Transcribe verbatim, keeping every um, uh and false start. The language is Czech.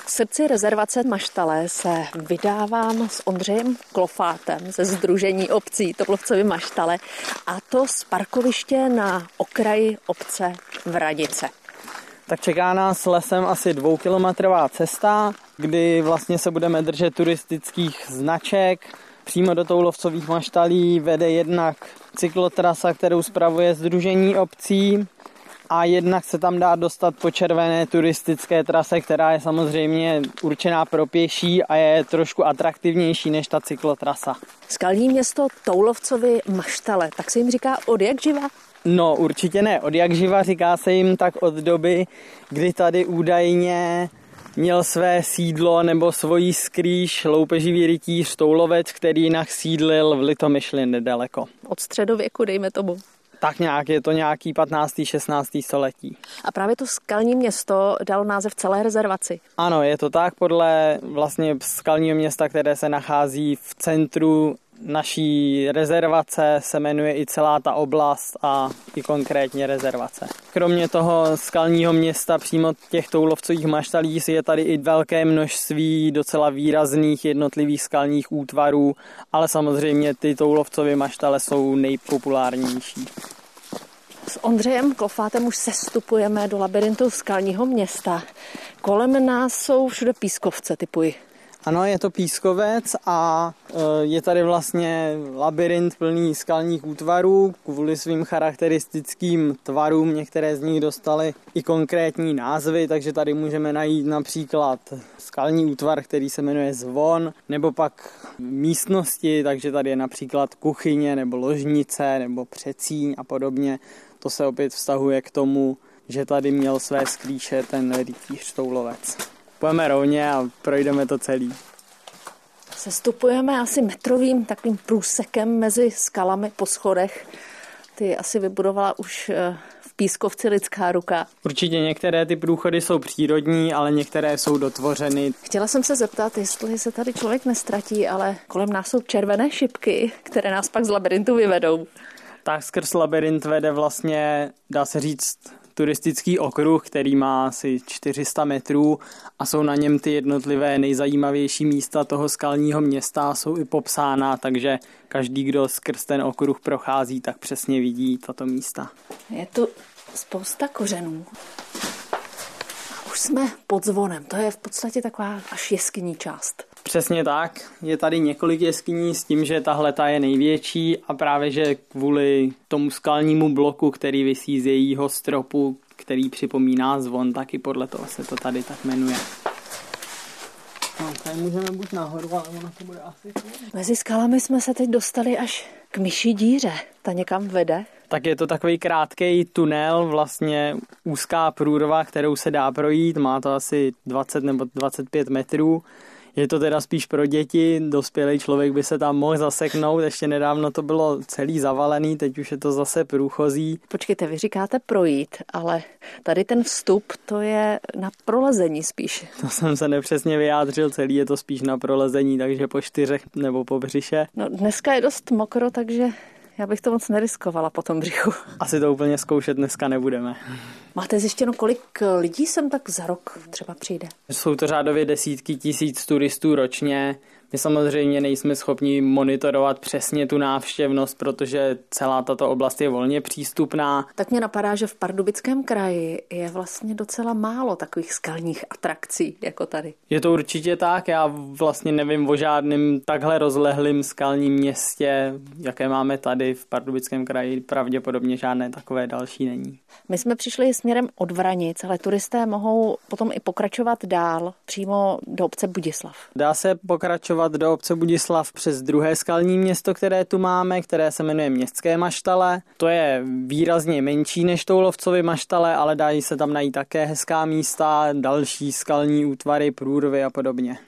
K srdci rezervace Maštale se vydávám s Ondřejem Klofátem ze Sdružení obcí Turlovcovy Maštale, a to z parkoviště na okraji obce Vranice. Tak čeká nás lesem asi dvoukilometrová cesta, kdy vlastně se budeme držet turistických značek. Přímo do Toulovcových Maštalí vede jednak cyklotrasa, kterou spravuje Sdružení obcí, a jednak se tam dá dostat po červené turistické trase, která je samozřejmě určená pro pěší a je trošku atraktivnější než ta cyklotrasa. Skalní město Toulovcovy Maštale, tak se jim říká od jak živa? No určitě ne, od jak živa, říká se jim tak od doby, kdy tady údajně měl své sídlo nebo svoji skrýš loupeživý rytíř Toulovec, který jinak sídlil v Litomyšli nedaleko. Od středověku, dejme tomu. Tak nějak, je to nějaký patnácté šestnácté století. A právě to skalní město dalo název celé rezervaci. Ano, je to tak, podle vlastně skalního města, které se nachází v centru naší rezervace, se jmenuje i celá ta oblast a i konkrétně rezervace. Kromě toho skalního města přímo těch Toulovcových Maštalí je tady i velké množství docela výrazných jednotlivých skalních útvarů, ale samozřejmě ty Toulovcovy Maštale jsou nejpopulárnější. S Ondřejem Klofátem už sestupujeme do labirintu skalního města. Kolem nás jsou všude pískovce, typuji. Ano, je to pískovec a je tady vlastně labirint plný skalních útvarů. Kvůli svým charakteristickým tvarům některé z nich dostaly i konkrétní názvy, takže tady můžeme najít například skalní útvar, který se jmenuje Zvon, nebo pak místnosti, takže tady je například kuchyně nebo ložnice nebo předsíň a podobně. To se opět vztahuje k tomu, že tady měl své skrýše ten rytíř Toulovec. Pojďme rovně a projdeme to celý. Sestupujeme asi metrovým takovým průsekem mezi skalami po schodech. Ty asi vybudovala už v pískovci lidská ruka. Určitě některé ty průchody jsou přírodní, ale některé jsou dotvořeny. Chtěla jsem se zeptat, jestli se tady člověk nestratí, ale kolem nás jsou červené šipky, které nás pak z labirintu vyvedou. Tak skrz labirint vede vlastně, dá se říct, turistický okruh, který má asi čtyři sta metrů a jsou na něm ty jednotlivé nejzajímavější místa toho skalního města, jsou i popsána, takže každý, kdo skrz ten okruh prochází, tak přesně vidí tato místa. Je tu spousta kořenů. A už jsme pod Zvonem, to je v podstatě taková až jeskyní část. Přesně tak, je tady několik jeskyní s tím, že tahle ta je největší a právě, že kvůli tomu skalnímu bloku, který visí z jejího stropu, který připomíná zvon, tak i podle toho se to tady tak jmenuje. No, tady můžeme buď nahoru, ale ono to bude asi... Mezi skalami jsme se teď dostali až k myší díře. Ta někam vede? Tak je to takový krátký tunel, vlastně úzká průrva, kterou se dá projít, má to asi dvacet nebo dvacet pět metrů. Je to teda spíš pro děti, dospělý člověk by se tam mohl zaseknout, ještě nedávno to bylo celý zavalený, teď už je to zase průchozí. Počkejte, vy říkáte projít, ale tady ten vstup, to je na prolezení spíš. To jsem se nepřesně vyjádřil, celý je to spíš na prolezení, takže po čtyřech nebo po břiše. No dneska je dost mokro, takže já bych to moc neriskovala po tom břichu. Asi to úplně zkoušet dneska nebudeme. Máte zjištěno, kolik lidí sem tak za rok třeba přijde? Jsou to řádově desítky tisíc turistů ročně. My samozřejmě nejsme schopni monitorovat přesně tu návštěvnost, protože celá tato oblast je volně přístupná. Tak mě napadá, že v Pardubickém kraji je vlastně docela málo takových skalních atrakcí jako tady. Je to určitě tak, já vlastně nevím o žádném takhle rozlehlým skalním městě, jaké máme tady v Pardubickém kraji, pravděpodobně žádné takové další není. My jsme přišli směrem od Vranic, ale turisté mohou potom i pokračovat dál přímo do obce Budislav. Dá se pokračovat do obce Budislav přes druhé skalní město, které tu máme, které se jmenuje Městské Maštale. To je výrazně menší než Toulovcovy Maštale, ale dají se tam najít také hezká místa, další skalní útvary, průrvy a podobně.